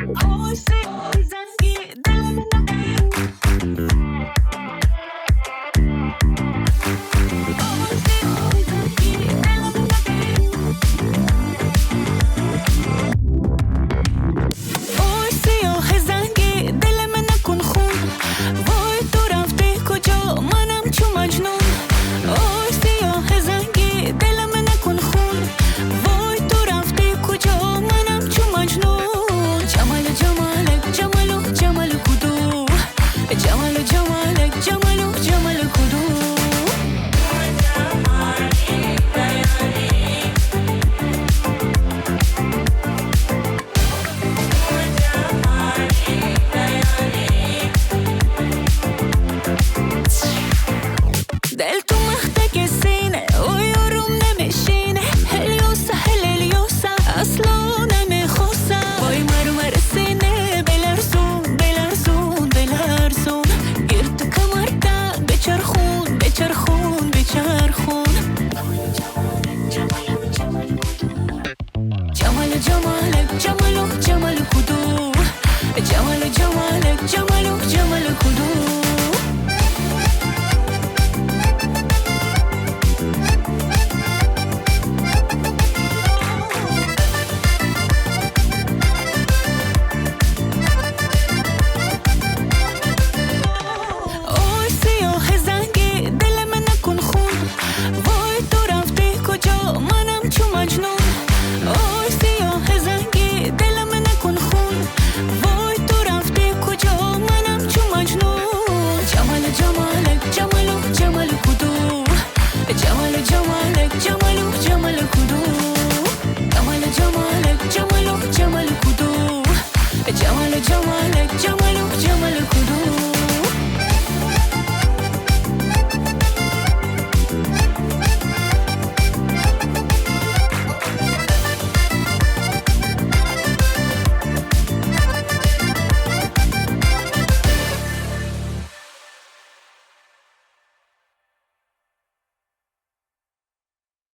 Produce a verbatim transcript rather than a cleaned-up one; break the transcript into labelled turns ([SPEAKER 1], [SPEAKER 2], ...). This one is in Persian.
[SPEAKER 1] دل تو مخته سینه و یارم نمیشینه هلیوسا هلیوسا اصلا نمیخواسه وای مرو مرسینه بلرزون بلرزون بلرزون گرد کمرده بچرخون بچرخون بچرخون جمال جمالک جمالو جمال کدو جمال جمالک جمالو جمال کدو جمال جمال